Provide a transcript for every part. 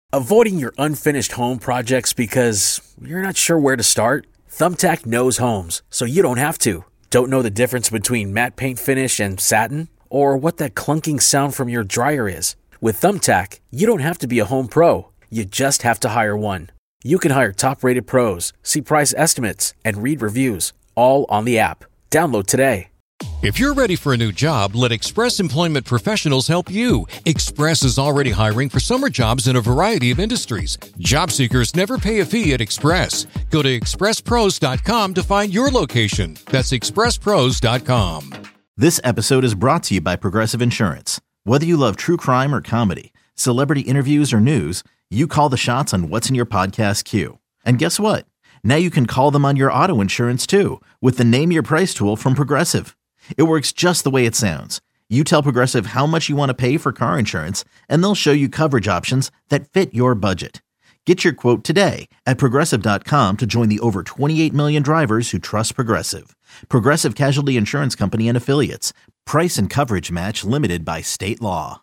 Avoiding your unfinished home projects because you're not sure where to start? Thumbtack knows homes, so you don't have to. Don't know the difference between matte paint finish and satin? Or what that clunking sound from your dryer is? With Thumbtack, you don't have to be a home pro. You just have to hire one. You can hire top-rated pros, see price estimates, and read reviews, all on the app. Download today. If you're ready for a new job, let Express Employment Professionals help you. Express is already hiring for summer jobs in a variety of industries. Job seekers never pay a fee at Express. Go to expresspros.com to find your location. That's expresspros.com. This episode is brought to you by Progressive Insurance. Whether you love true crime or comedy, celebrity interviews or news, you call the shots on what's in your podcast queue. And guess what? Now you can call them on your auto insurance too with the Name Your Price tool from Progressive. It works just the way it sounds. You tell Progressive how much you want to pay for car insurance, and they'll show you coverage options that fit your budget. Get your quote today at Progressive.com to join the over 28 million drivers who trust Progressive. Progressive Casualty Insurance Company and Affiliates. Price and coverage match limited by state law.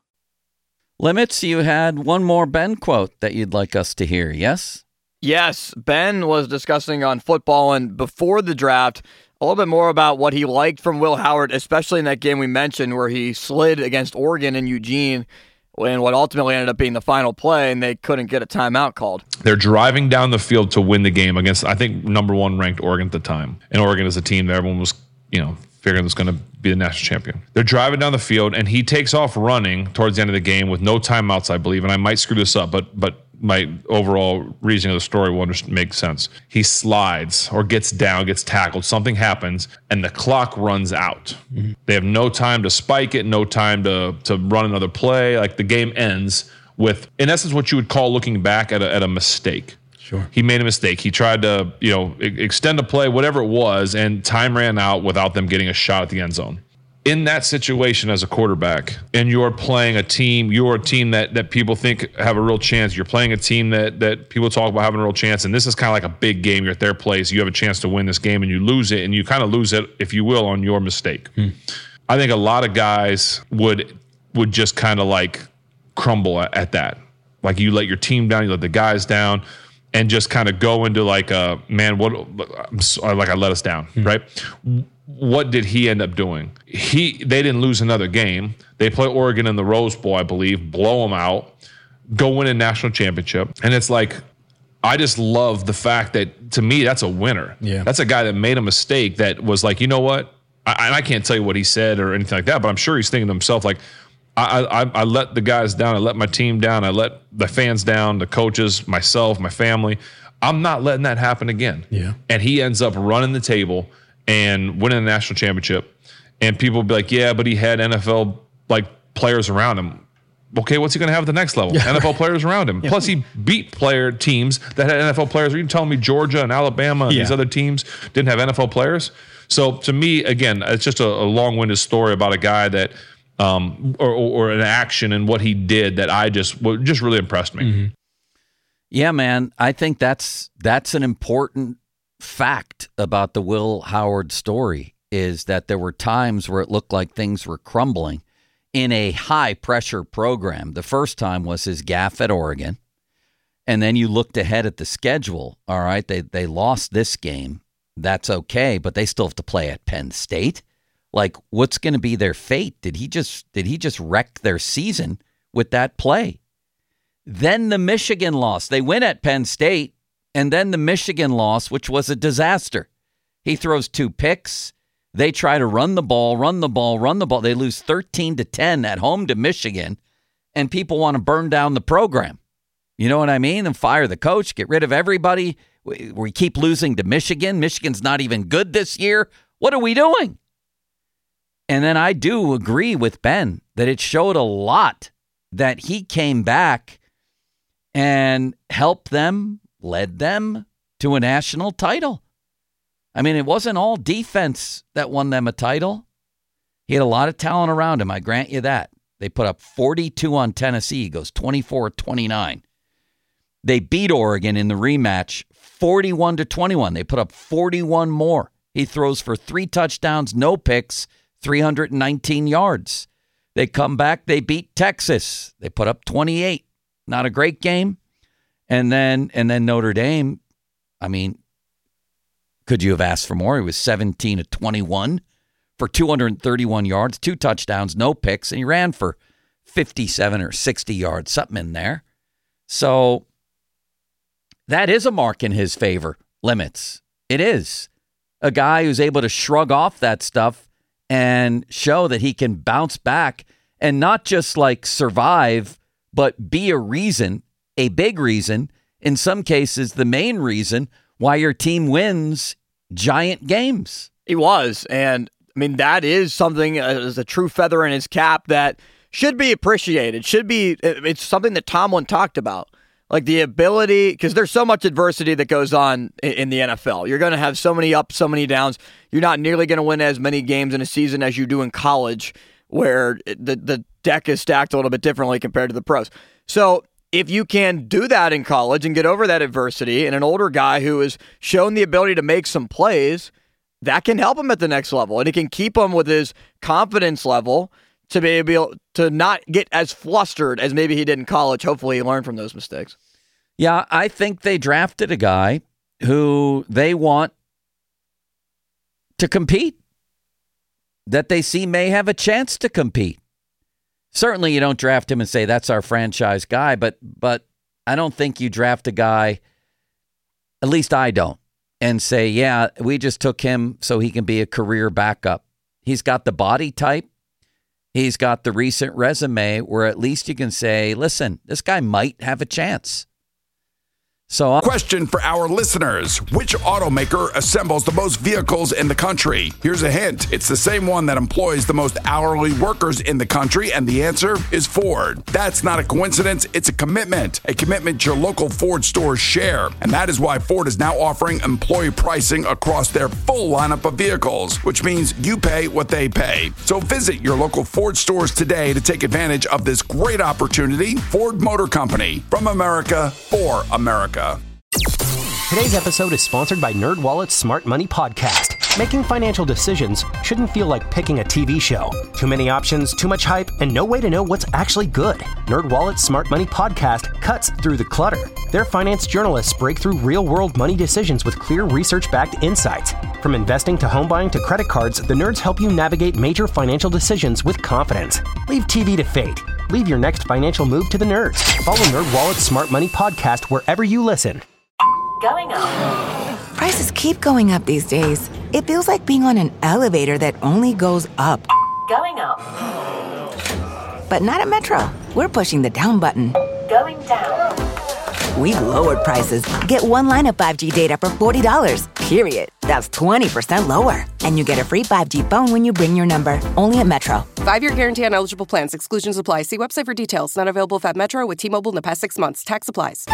Limits, you had one more Ben quote that you'd like us to hear, yes? Yes, Ben was discussing on football and before the draft a little bit more about what he liked from Will Howard, especially in that game we mentioned where he slid against Oregon in Eugene in what ultimately ended up being the final play, and they couldn't get a timeout called. They're driving down the field to win the game against, I think, number one ranked Oregon at the time. And Oregon is a team that everyone was, figuring was going to be the national champion. They're driving down the field, and he takes off running towards the end of the game with no timeouts, I believe. And I might screw this up, but my overall reasoning of the story will make sense. He slides or gets down, gets tackled, something happens, and the clock runs out. Mm-hmm. They have no time to spike it, no time to run another play. Like, the game ends with, in essence, what you would call looking back at a mistake. Sure. He made a mistake. He tried to, extend a play, whatever it was, and time ran out without them getting a shot at the end zone. In that situation as a quarterback, and you're playing a team, that people think have a real chance. You're playing a team that people talk about having a real chance, and this is kind of like a big game. You're at their place. You have a chance to win this game, and you lose it, and you kind of lose it, if you will, on your mistake. I think a lot of guys would just kind of like crumble at that. Like, you let your team down, you let the guys down, and just kind of go into like, man, I let us down, right? What did he end up doing? They didn't lose another game. They play Oregon in the Rose Bowl, I believe, blow them out, go win a national championship. And it's like, I just love the fact that, to me, that's a winner. Yeah. That's a guy that made a mistake that was like, you know what? I can't tell you what he said or anything like that, but I'm sure he's thinking to himself, like, I let the guys down. I let my team down. I let the fans down, the coaches, myself, my family. I'm not letting that happen again. Yeah. And he ends up running the table and winning a national championship. And people will be like, yeah, but he had NFL players around him. Okay, what's he going to have at the next level? Yeah, NFL players around him. Yeah. Plus, he beat teams that had NFL players. Are you telling me Georgia and Alabama and these other teams didn't have NFL players? So to me, again, it's just a long-winded story about a guy that or an action and what he did that just really impressed me. Mm-hmm. Yeah, man, I think that's an important fact about the Will Howard story, is that there were times where it looked like things were crumbling in a high-pressure program. The first time was his gaffe at Oregon, and then you looked ahead at the schedule. All right, they lost this game. That's okay, but they still have to play at Penn State. Like, what's going to be their fate? Did he just wreck their season with that play? Then the Michigan loss. They win at Penn State, and then the Michigan loss, which was a disaster. He throws 2 picks. They try to run the ball. They lose 13-10 at home to Michigan, and people want to burn down the program. You know what I mean? And fire the coach, get rid of everybody. We keep losing to Michigan. Michigan's not even good this year. What are we doing? And then I do agree with Ben that it showed a lot that he came back and helped them, led them to a national title. I mean, it wasn't all defense that won them a title. He had a lot of talent around him, I grant you that. They put up 42 on Tennessee. He goes 24-29. They beat Oregon in the rematch 41-21. They put up 41 more. He throws for 3 touchdowns, no picks, 319 yards. They come back, they beat Texas. They put up 28. Not a great game. And then Notre Dame, I mean, could you have asked for more? He was 17 of 21 for 231 yards, 2 touchdowns, no picks, and he ran for 57 or 60 yards, something in there. So that is a mark in his favor, Limits. It is. A guy who's able to shrug off that stuff and show that he can bounce back and not just like survive, but be a reason, a big reason, in some cases the main reason why your team wins giant games. He was. And I mean, that is something as a true feather in his cap that should be appreciated. It's something that Tomlin talked about. Like the ability, because there's so much adversity that goes on in the NFL. You're going to have so many ups, so many downs. You're not nearly going to win as many games in a season as you do in college, where the deck is stacked a little bit differently compared to the pros. So if you can do that in college and get over that adversity, and an older guy who has shown the ability to make some plays, that can help him at the next level. And it can keep him with his confidence level to be able to not get as flustered as maybe he did in college. Hopefully he learned from those mistakes. Yeah, I think they drafted a guy who they want to compete, that they see may have a chance to compete. Certainly you don't draft him and say, that's our franchise guy, but I don't think you draft a guy, at least I don't, and say, yeah, we just took him so he can be a career backup. He's got the body type. He's got the recent resume where at least you can say, listen, this guy might have a chance. So, question for our listeners. Which automaker assembles the most vehicles in the country? Here's a hint. It's the same one that employs the most hourly workers in the country, and the answer is Ford. That's not a coincidence. It's a commitment your local Ford stores share. And that is why Ford is now offering employee pricing across their full lineup of vehicles, which means you pay what they pay. So visit your local Ford stores today to take advantage of this great opportunity. Ford Motor Company, from America for America. Today's episode is sponsored by NerdWallet's Smart Money Podcast. Making financial decisions shouldn't feel like picking a TV show. Too many options, too much hype, and no way to know what's actually good. NerdWallet's Smart Money Podcast cuts through the clutter. Their finance journalists break through real-world money decisions with clear research-backed insights. From investing to home buying to credit cards, the nerds help you navigate major financial decisions with confidence. Leave TV to fate. Leave your next financial move to the nerds. Follow NerdWallet's Smart Money Podcast wherever you listen. Going up. Prices keep going up these days. It feels like being on an elevator that only goes up. Going up. But not at Metro. We're pushing the down button. Going down. We've lowered prices. Get one line of 5G data for $40, period. That's 20% lower. And you get a free 5G phone when you bring your number. Only at Metro. 5-year guarantee on eligible plans. Exclusions apply. See website for details. Not available at Metro with T-Mobile in the past 6 months. Tax applies.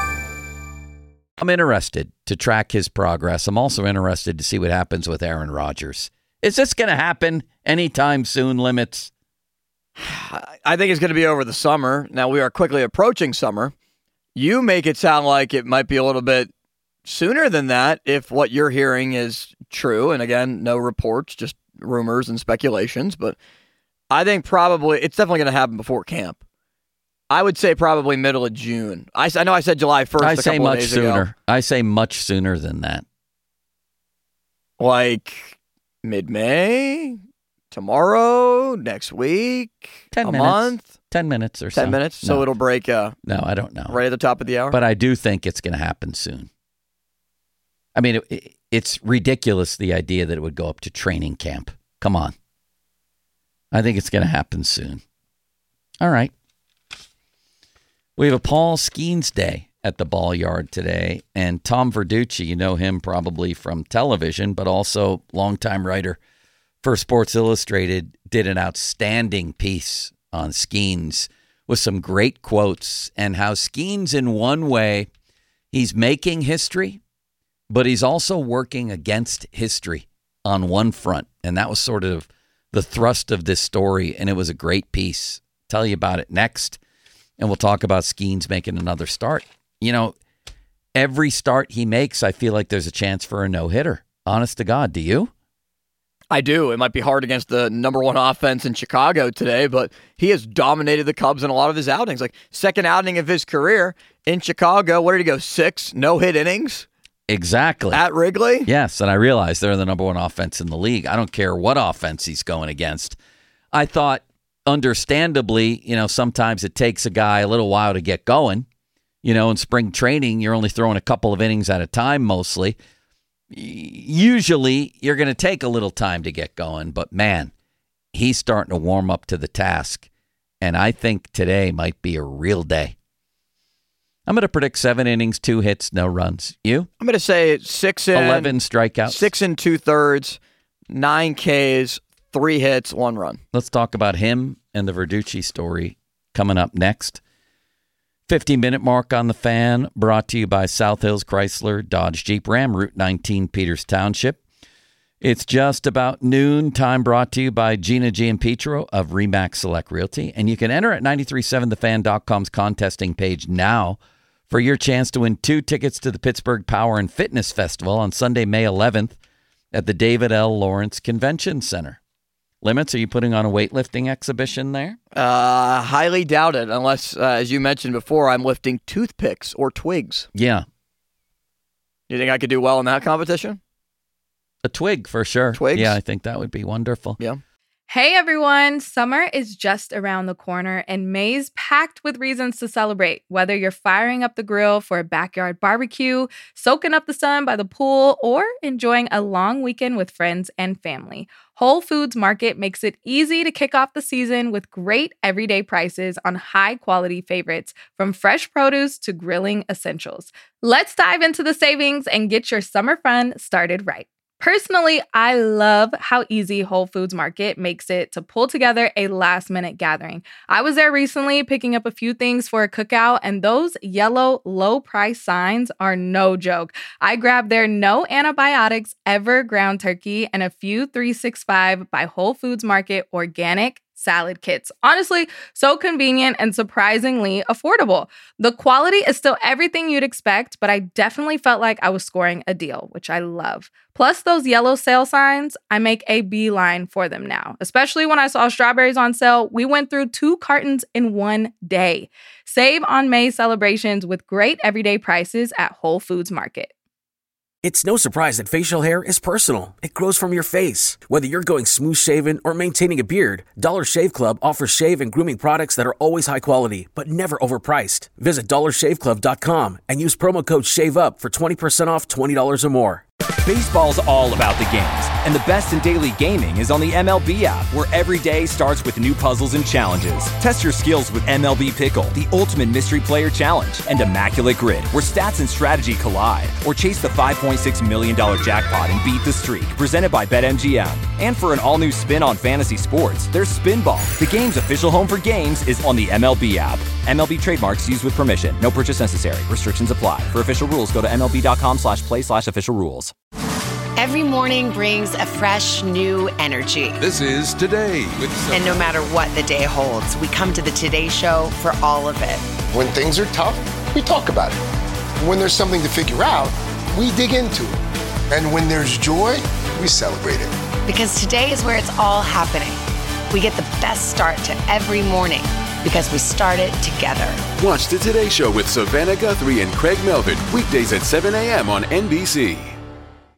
I'm interested to track his progress. I'm also interested to see what happens with Aaron Rodgers. Is this going to happen anytime soon, Limits? I think it's going to be over the summer. Now, we are quickly approaching summer. You make it sound like it might be a little bit sooner than that if what you're hearing is true. And again, no reports, just rumors and speculations. But I think probably it's definitely going to happen before camp. I would say probably middle of June. I know I said July 1st. I say couple much of days sooner. Ago. I say much sooner than that. Like mid-May, tomorrow, next week, 10 a minutes. month. 10 minutes or so. 10 minutes? So No. it'll break No, I don't know. right at the top of the hour? But I do think it's going to happen soon. I mean, it's ridiculous, the idea that it would go up to training camp. Come on. I think it's going to happen soon. All right. We have a Paul Skeens Day at the Ball Yard today. And Tom Verducci, you know him probably from television, but also longtime writer for Sports Illustrated, did an outstanding piece on Skeens with some great quotes and how Skeens, in one way, he's making history, but he's also working against history on one front. And that was sort of the thrust of this story, and it was a great piece. Tell you about it next. And we'll talk about Skeens making another start. You know, every start he makes, I feel like there's a chance for a no-hitter. Honest to God, do you? I do. It might be hard against the number one offense in Chicago today, but he has dominated the Cubs in a lot of his outings. Like, second outing of his career, in Chicago. What did he go, 6 no-hit innings? Exactly. At Wrigley? Yes, and I realize they're the number 1 offense in the league. I don't care what offense he's going against. I thought, understandably, sometimes it takes a guy a little while to get going. In spring training, you're only throwing a couple of innings at a time mostly. Usually, you're going to take a little time to get going, but man, he's starting to warm up to the task, and I think today might be a real day. I'm going to predict 7 innings, 2 hits, no runs. You? I'm going to say 6 and 11 strikeouts. 6 and 2/3, 9 Ks, 3 hits, 1 run. Let's talk about him and the Verducci story coming up next. 50-minute mark on the Fan, brought to you by South Hills Chrysler Dodge Jeep Ram, Route 19, Peters Township. It's just about noon. Time brought to you by Gina Gianpietro of RE/MAX Select Realty. And you can enter at 937thefan.com's contesting page now for your chance to win 2 tickets to the Pittsburgh Power and Fitness Festival on Sunday, May 11th at the David L. Lawrence Convention Center. Limits, are you putting on a weightlifting exhibition there? Highly doubt it, unless, as you mentioned before, I'm lifting toothpicks or twigs. Yeah. You think I could do well in that competition? A twig, for sure. Twigs? Yeah, I think that would be wonderful. Yeah. Hey everyone, summer is just around the corner and May's packed with reasons to celebrate. Whether you're firing up the grill for a backyard barbecue, soaking up the sun by the pool, or enjoying a long weekend with friends and family, Whole Foods Market makes it easy to kick off the season with great everyday prices on high-quality favorites, from fresh produce to grilling essentials. Let's dive into the savings and get your summer fun started right. Personally, I love how easy Whole Foods Market makes it to pull together a last-minute gathering. I was there recently picking up a few things for a cookout, and those yellow low-price signs are no joke. I grabbed their no antibiotics ever ground turkey and a few 365 by Whole Foods Market organic salad kits. Honestly, so convenient and surprisingly affordable. The quality is still everything you'd expect, but I definitely felt like I was scoring a deal, which I love. Plus those yellow sale signs, I make a beeline for them now. Especially when I saw strawberries on sale, we went through 2 cartons in one day. Save on May celebrations with great everyday prices at Whole Foods Market. It's no surprise that facial hair is personal. It grows from your face. Whether you're going smooth shaven or maintaining a beard, Dollar Shave Club offers shave and grooming products that are always high quality, but never overpriced. Visit dollarshaveclub.com and use promo code SHAVEUP for 20% off $20 or more. Baseball's all about the games, and the best in daily gaming is on the MLB app, where every day starts with new puzzles and challenges. Test your skills with MLB Pickle, the ultimate mystery player challenge, and Immaculate Grid, where stats and strategy collide. Or chase the $5.6 million jackpot and beat the streak, presented by BetMGM. And for an all-new spin on fantasy sports, there's Spinball. The game's official home for games is on the MLB app. MLB trademarks used with permission. No purchase necessary. Restrictions apply. For official rules, go to MLB.com/play/official rules. Every morning brings a fresh, new energy. This is Today with And no matter what the day holds, we come to the Today Show for all of it. When things are tough, we talk about it. When there's something to figure out, we dig into it. And when there's joy, we celebrate it. Because today is where it's all happening. We get the best start to every morning because we start it together. Watch the Today Show with Savannah Guthrie and Craig Melvin, weekdays at 7 a.m. on NBC.